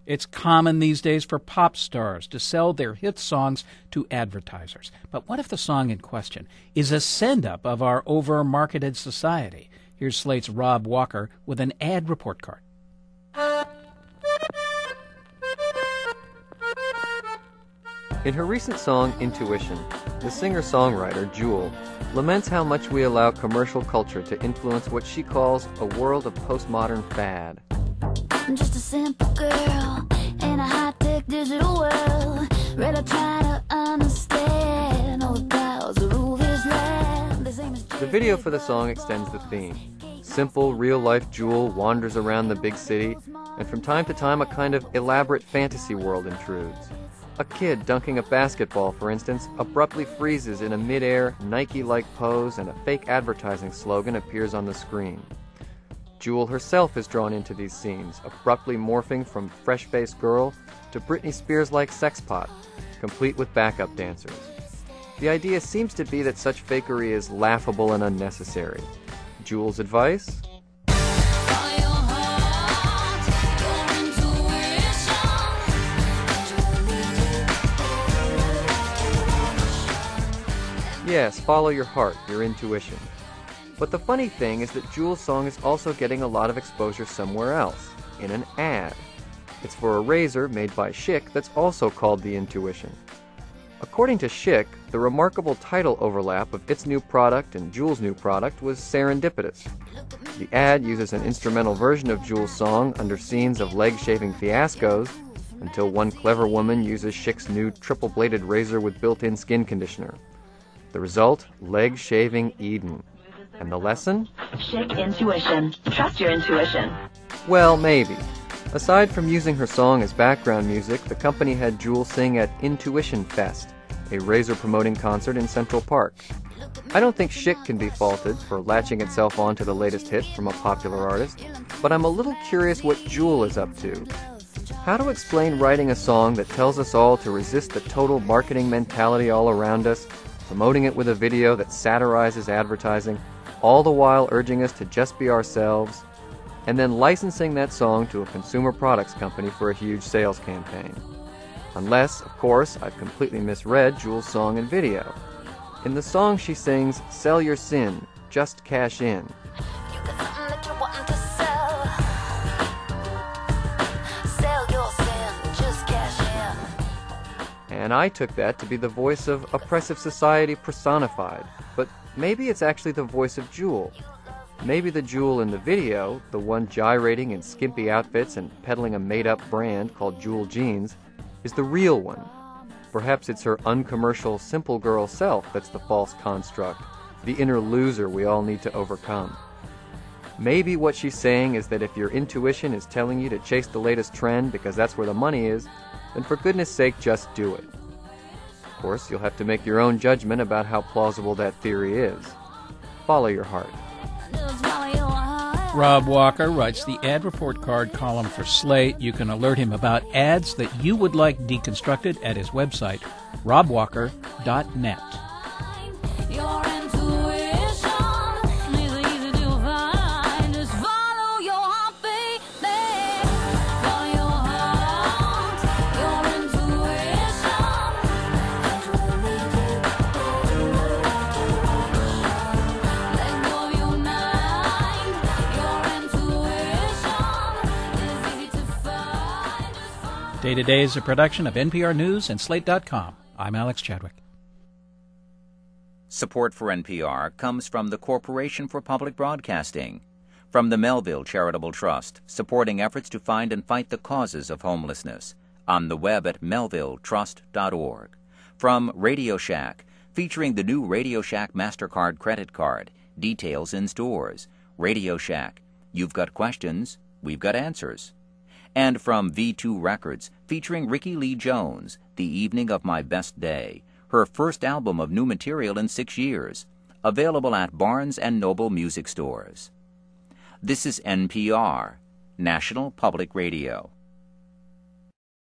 It's common these days for pop stars to sell their hit songs to advertisers. But what if the song in question is a send-up of our over-marketed society? Here's Slate's Rob Walker with an ad report card. In her recent song, Intuition, the singer-songwriter, Jewel, laments how much we allow commercial culture to influence what she calls a world of postmodern fad. I'm just a simple girl in a high-tech digital world, ready to try to understand all the powers that rule this land. The video for the song extends the theme. Simple, real-life Jewel wanders around the big city, and from time to time a kind of elaborate fantasy world intrudes. A kid dunking a basketball, for instance, abruptly freezes in a mid-air, Nike-like pose, and a fake advertising slogan appears on the screen. Jewel herself is drawn into these scenes, abruptly morphing from fresh-faced girl to Britney Spears-like sexpot, complete with backup dancers. The idea seems to be that such fakery is laughable and unnecessary. Jewel's advice? Yes, follow your heart, your intuition. But the funny thing is that Jewel's song is also getting a lot of exposure somewhere else, in an ad. It's for a razor made by Schick that's also called the Intuition. According to Schick, the remarkable title overlap of its new product and Jewel's new product was serendipitous. The ad uses an instrumental version of Jewel's song under scenes of leg-shaving fiascos, until one clever woman uses Schick's new triple-bladed razor with built-in skin conditioner. The result? Leg-shaving Eden. And the lesson? Schick Intuition. Trust your intuition. Well, maybe. Aside from using her song as background music, the company had Jewel sing at Intuition Fest, a razor-promoting concert in Central Park. I don't think Schick can be faulted for latching itself onto the latest hit from a popular artist, but I'm a little curious what Jewel is up to. How to explain writing a song that tells us all to resist the total marketing mentality all around us, promoting it with a video that satirizes advertising, all the while urging us to just be ourselves, and then licensing that song to a consumer products company for a huge sales campaign. Unless, of course, I've completely misread Jewel's song and video. In the song she sings, "Sell your sin, just cash in." You got something that you're wanting to sell. Sell your sin, just cash in. And I took that to be the voice of oppressive society personified, but maybe it's actually the voice of Jewel. Maybe the Jewel in the video, the one gyrating in skimpy outfits and peddling a made-up brand called Jewel Jeans, is the real one. Perhaps it's her uncommercial, simple girl self that's the false construct, the inner loser we all need to overcome. Maybe what she's saying is that if your intuition is telling you to chase the latest trend because that's where the money is, then for goodness sake, just do it. Of course, you'll have to make your own judgment about how plausible that theory is. Follow your heart. Rob Walker writes the ad report card column for Slate. You can alert him about ads that you would like deconstructed at his website, robwalker.net. Day to Day is a production of NPR News and Slate.com. I'm Alex Chadwick. Support for NPR comes from the Corporation for Public Broadcasting, from the Melville Charitable Trust, supporting efforts to find and fight the causes of homelessness, on the web at melvilletrust.org, from Radio Shack, featuring the new Radio Shack MasterCard credit card, details in stores. Radio Shack, you've got questions, we've got answers. And from V2 Records, featuring Ricky Lee Jones, The Evening of My Best Day, her first album of new material in 6 years, available at Barnes & Noble music stores. This is NPR, National Public Radio.